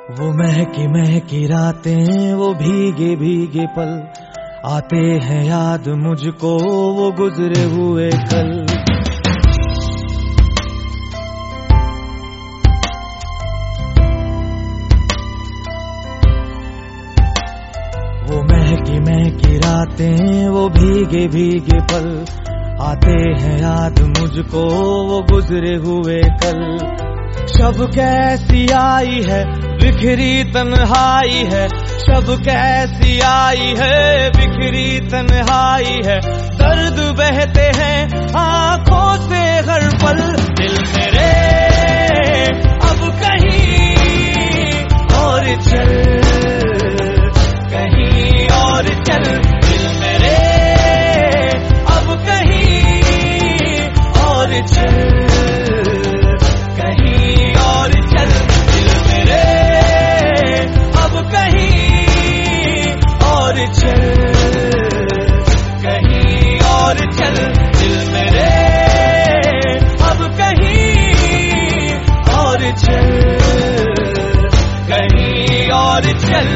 वो महकी महकी रातें, वो भीगे भीगे पल, आते हैं याद मुझको वो गुजरे हुए कल। वो महकी महकी रातें, वो भीगे भीगे पल, आते हैं याद मुझको वो गुजरे हुए कल। शब कैसी आई है बिखरी तन्हाई है, शब कैसी आई है बिखरी तन्हाई है, दर्द बहते हैं आंखों से हर पल। दिल मेरे अब कहीं और चल, कहीं और चल, दिल मेरे अब कहीं और चल, कहीं और चल, दिल मेरे अब कहीं और चल, कहीं और चल, दिल मेरे अब कहीं और चल, कहीं और चल।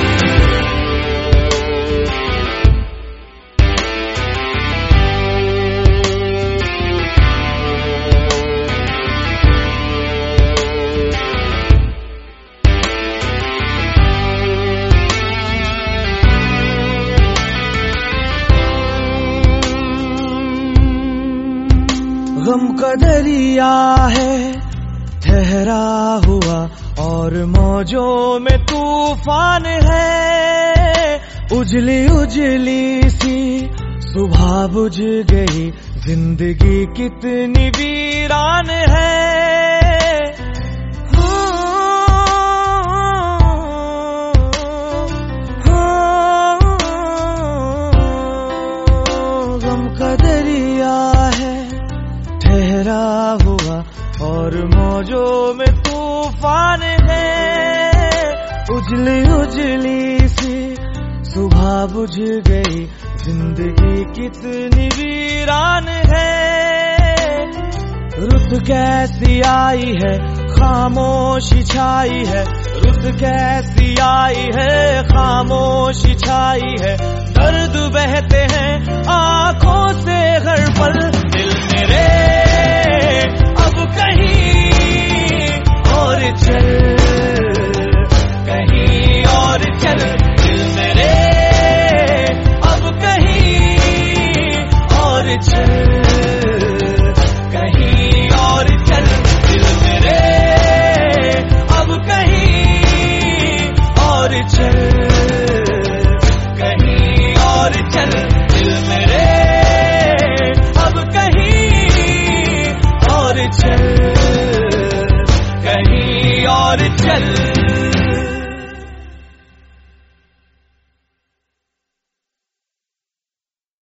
गम का दरिया है ठहरा हुआ और मौजों में तूफान है, उजली उजली सी सुबह बुझ गई, जिंदगी कितनी वीरान है। गम का दरिया है ठहरा हुआ और मौजों में तूफान है, उजली उजली सी सुबह बुझ गई, जिंदगी कितनी वीरान है। रुत कैसी आई है खामोशी छाई है, रुत कैसी आई है खामोशी छाई है, दर्द बहते हैं आंखों से हर पल। दिल मेरे अब कहीं और चल, कहीं और चल, दिल मेरे अब कहीं और चल, कहीं और चल, दिल मेरे अब कहीं और चल, कहीं और चल, दिल मेरे अब कहीं और चल, कहीं और चल।